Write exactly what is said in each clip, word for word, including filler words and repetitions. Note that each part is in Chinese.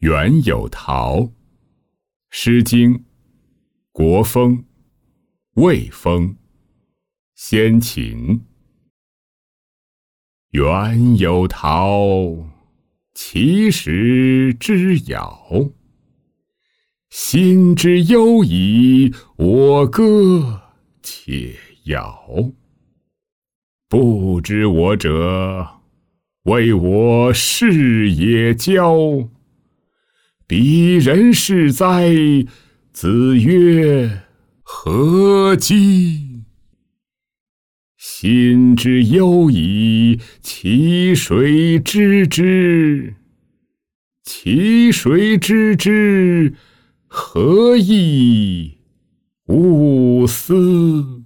原有陶，诗经，国风，魏风，先秦。原有陶，其实之遥。心之忧矣，我歌且摇。不知我者，谓我是也骄。彼人是哉？子曰：何哉？心之忧矣，其谁知之？其谁知之？何以吾思？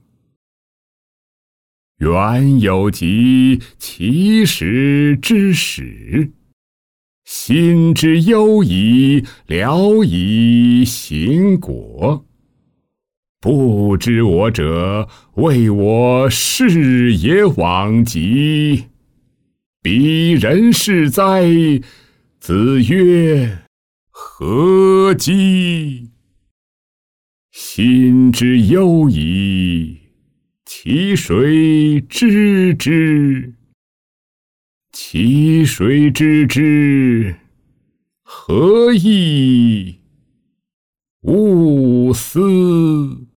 原有疾，其实之始。心之忧矣，聊以行果。不知我者，谓我是也往极。彼人是哉？子曰：何哉？心之忧矣，其谁知之？其谁知之？何以吾思？